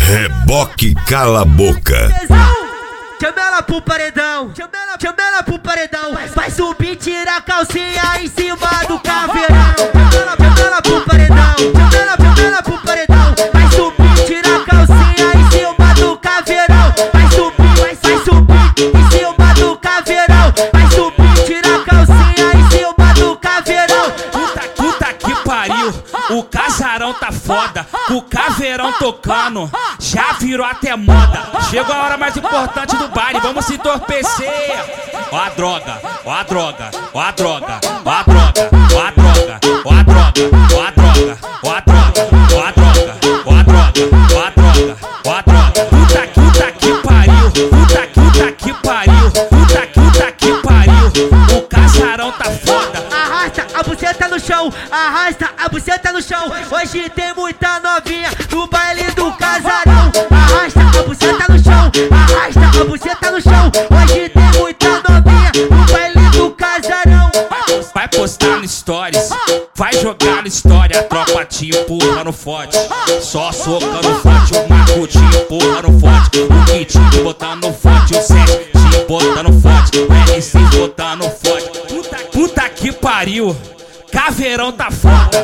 Reboque cala a boca. Chama ela pro paredão, chama ela pro paredão. Vai subir, tira a calcinha em cima do caveirão. Chama ela pro paredão, chama ela pro paredão. Vai subir, tira a calcinha em cima do caveirão. Vai subir em cima do caveirão. Vai subir, tira a calcinha em cima do caveirão. Puta que pariu, o casarão tá foda, o caveirão tocando, já virou até moda. Chegou a hora mais importante do baile, vamos se entorpecer. Ó a droga, ó a droga, ó a droga, ó a droga, ó a droga, ó a droga, ó a droga, ó a droga, ó a droga, ó a droga, ó a droga, ó a droga. Puta que pariu, puta que pariu, puta que pariu, o casarão tá foda. Arrasta a buceta no chão, arrasta a buceta no chão. Hoje tem muita novinha no baile do casarão. Arrasta a buceta no chão, arrasta a buceta no chão. Hoje tem muita novinha no baile do casarão. Vai postar no stories, vai jogar na história. A tropa te empurrando forte, só socando forte. O Marco te empurrando forte, o Kit botando forte, o 7 te botando forte, o R6 botando forte. Puta que pariu, caveirão tá foda.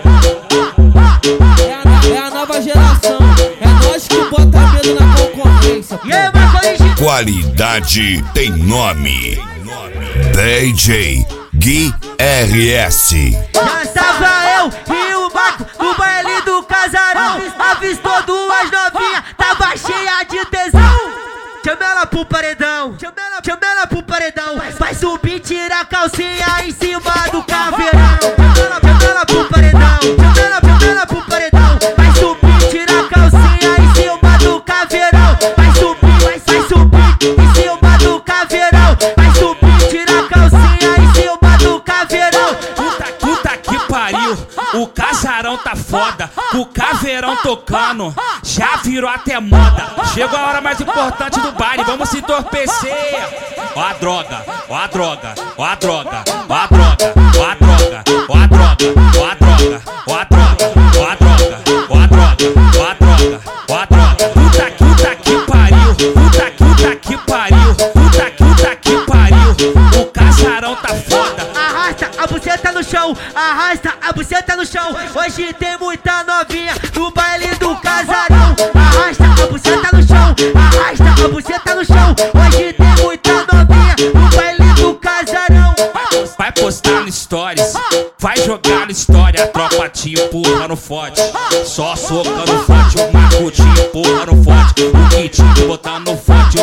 É a nova geração, é nós que bota medo na concorrência. Qualidade tem nome. DJ Gui RS. Já estava eu e o Marco no baile do casarão. Avistou duas novinhas, tava cheia de tesão. Chama ela pro paredão, chama ela pro paredão. Vai subir, tira a calcinha em cima do caveirão. Chama ela pro paredão, chama ela pro paredão. Vai subir, tira a calcinha em cima do caveirão. Vai subir em cima do caveirão. Vai subir, tira a calcinha em cima do caveirão. Puta que pariu, o casarão tá foda, o caveirão tocando, já virou até moda. Chegou a hora mais importante do baile, vamos se entorpecer. Ó a droga, ó a droga, ó a droga, ó a droga, ó a droga, ó a droga, ó a droga, ó a droga, ó a droga, ó a droga, ó a droga, ó a droga. Puta que pariu, puta que pariu, puta que pariu, o casarão tá foda. Arrasta a buceta no chão, arrasta a buceta no chão. Hoje tem muita novinha no baile do casarão. Arrasta a buceta no chão, arrasta a buceta no chão. Hoje tem muita novinha no baile do casarão. Vai postar no stories, vai jogar na história. A tropa te empurrando forte, só socando forte. O Marco te empurrando forte, o Kit botando forte,